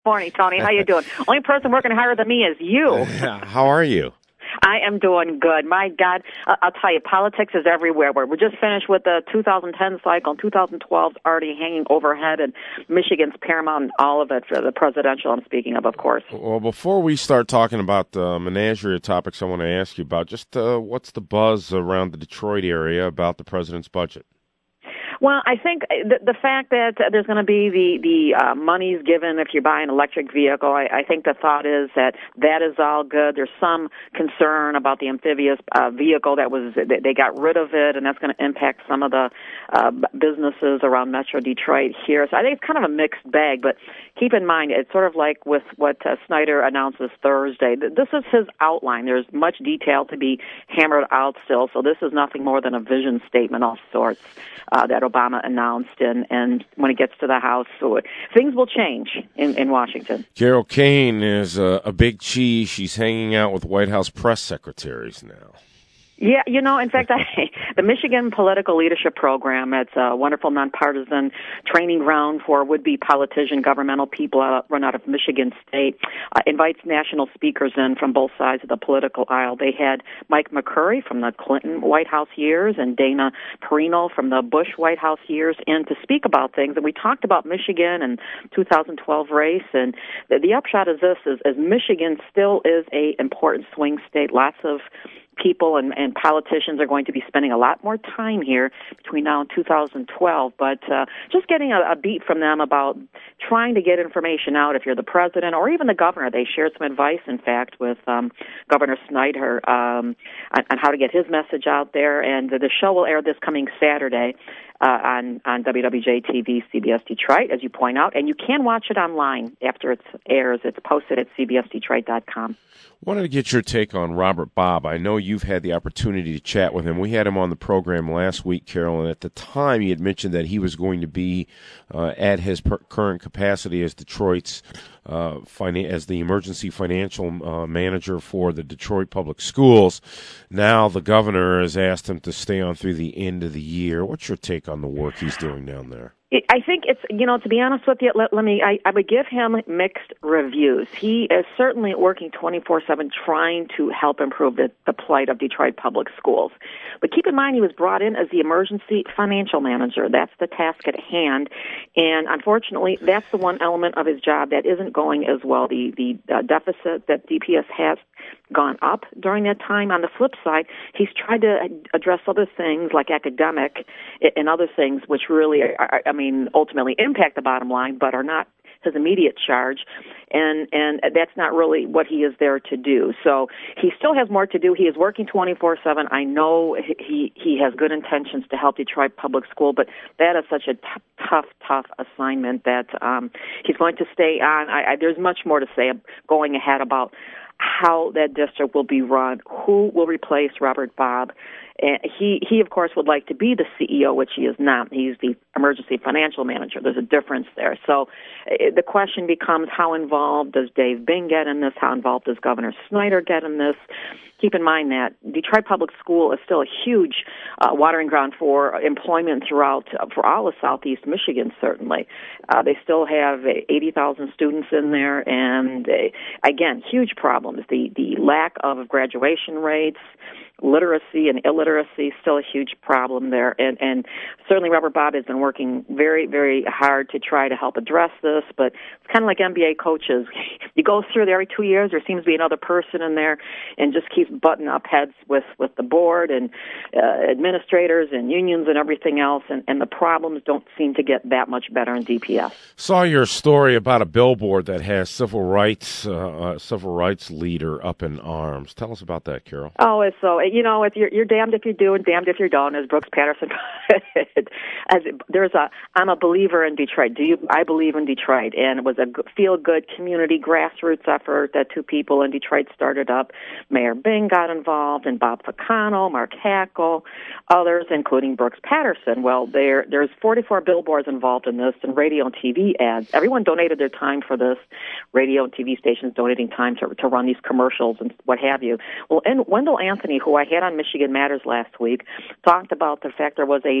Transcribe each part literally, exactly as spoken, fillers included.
Morning, Tony. How you doing? Only person working harder than me is you. How are you? I am doing good. My God, uh, I'll tell you, politics is everywhere. We're, we're just finished with the two thousand ten cycle, and two thousand twelve is already hanging overhead, and Michigan's paramount in all of it for the presidential I'm speaking of, of course. Well, before we start talking about the menagerie of topics I want to ask you about, just uh, what's the buzz around the Detroit area about the president's budget? Well, I think the, the fact that there's going to be the, the uh, monies given if you buy an electric vehicle, I, I think the thought is that that is all good. There's some concern about the amphibious uh, vehicle that was, they got rid of it, and that's going to impact some of the uh, businesses around Metro Detroit here. So I think it's kind of a mixed bag, but keep in mind, it's sort of like with what uh, Snyder announces Thursday. This is his outline. There's much detail to be hammered out still, so this is nothing more than a vision statement of sorts uh, that Obama announced, and, and when it gets to the House, so it, things will change in, in Washington. Carol Kane is a, a big cheese. She's hanging out with White House press secretaries now. Yeah, you know, in fact, I, the Michigan Political Leadership Program, it's a wonderful nonpartisan training ground for would-be politician, governmental people uh, run out of Michigan State, uh, invites national speakers in from both sides of the political aisle. They had Mike McCurry from the Clinton White House years and Dana Perino from the Bush White House years in to speak about things. And we talked about Michigan and two thousand twelve race, and the, the upshot of this is, is Michigan still is a important swing state. Lots of people and, and politicians are going to be spending a lot more time here between now and two thousand twelve, but uh, just getting a, a beat from them about trying to get information out if you're the president or even the governor. They shared some advice, in fact, with um, Governor Snyder um, on, on how to get his message out there, and the, the show will air this coming Saturday uh, on, on W W J T V, C B S Detroit, as you point out, and you can watch it online after it airs. It's posted at c b s detroit dot com. Wanted to get your take on Robert Bobb. I know you've had the opportunity to chat with him. We had him on the program last week, Carol, and at the time he had mentioned that he was going to be uh, at his per- current capacity as Detroit's uh, finan- as the emergency financial uh, manager for the Detroit Public Schools. Now the governor has asked him to stay on through the end of the year. What's your take on the work he's doing down there? I think it's, you know, to be honest with you, let, let me, I, I would give him mixed reviews. He is certainly working twenty-four seven trying to help improve the, the plight of Detroit public schools. But keep in mind, he was brought in as the emergency financial manager. That's the task at hand. And unfortunately, that's the one element of his job that isn't going as well. The, the uh, deficit that D P S has gone up during that time. On the flip side, he's tried to address other things like academic and other things which really, are, I mean, ultimately impact the bottom line, but are not his immediate charge, and and that's not really what he is there to do. So he still has more to do. He is working twenty-four seven. I know he he has good intentions to help Detroit Public School, but that is such a t- tough, tough assignment that um, he's going to stay on. I, I, there's much more to say going ahead about how that district will be run, who will replace Robert Bobb. And he, he, of course, would like to be the C E O, which he is not. He's the emergency financial manager. There's a difference there. So uh, the question becomes, how involved does Dave Bing get in this? How involved does Governor Snyder get in this? Keep in mind that Detroit Public School is still a huge uh, watering ground for employment throughout, uh, for all of southeast Michigan, certainly. Uh, they still have eighty thousand students in there, and, uh, again, huge problems. The, the lack of graduation rates, literacy and illiteracy, still a huge problem there. And, and certainly Robert Bobb has been working very, very hard to try to help address this, but it's kind of like N B A coaches. You go through there every two years, there seems to be another person in there and just keeps butting up heads with, with the board and uh, administrators and unions and everything else, and, and the problems don't seem to get that much better in D P S. Saw your story about a billboard that has civil rights, uh, civil rights leader up in arms. Tell us about that, Carol. Oh, it's so, you know, if you're, you're damned if you do and damned if you don't, as Brooks Patterson put. As there's a, I'm a believer in Detroit. Do you? I believe in Detroit, and it was a feel-good community grassroots effort that two people in Detroit started up. Mayor Bing got involved, and Bob Ficano, Mark Hackle, others, including Brooks Patterson. Well, there there's forty-four billboards involved in this, and radio and T V ads. Everyone donated their time for this. Radio and T V stations donating time to to run these commercials and what have you. Well, and Wendell Anthony, who I had on Michigan Matters last week, talked about the fact there was a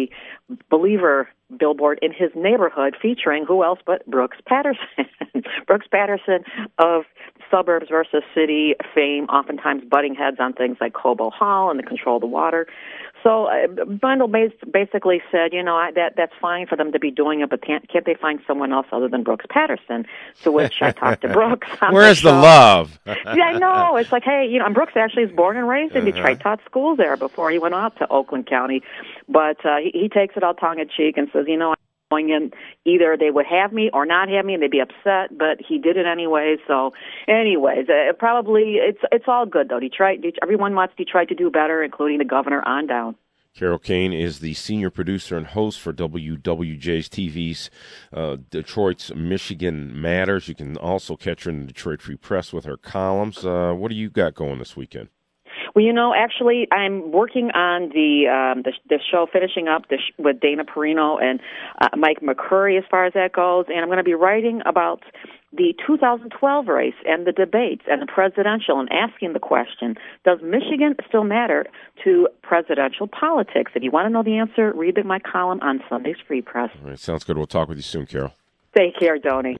Believer billboard in his neighborhood featuring who else but Brooks Patterson. Brooks Patterson of suburbs versus city fame, oftentimes butting heads on things like Cobo Hall and the control of the water. So uh, Bundle basically said, you know, I, that that's fine for them to be doing it, but can't, can't they find someone else other than Brooks Patterson? To which I talked to Brooks. Where's the, the love? Yeah, I know. It's like, hey, you know, and Brooks actually is born and raised in uh-huh. Detroit, taught school there before he went off to Oakland County. But uh, he, he takes it all tongue-in-cheek and says, you know, going in, either they would have me or not have me, and they'd be upset, but he did it anyway. So, anyways, uh, probably it's it's all good though. Detroit, Detroit, everyone wants Detroit to do better, including the governor on down. Carol Kane is the senior producer and host for W W J's T V's uh, Detroit's Michigan Matters. You can also catch her in the Detroit Free Press with her columns. Uh, what do you got going this weekend? Well, you know, actually, I'm working on the um, the, the show, finishing up the sh- with Dana Perino and uh, Mike McCurry as far as that goes, and I'm going to be writing about the two thousand twelve race and the debates and the presidential and asking the question, does Michigan still matter to presidential politics? If you want to know the answer, read my column on Sunday's Free Press. All right, sounds good. We'll talk with you soon, Carol. Take care, Donnie.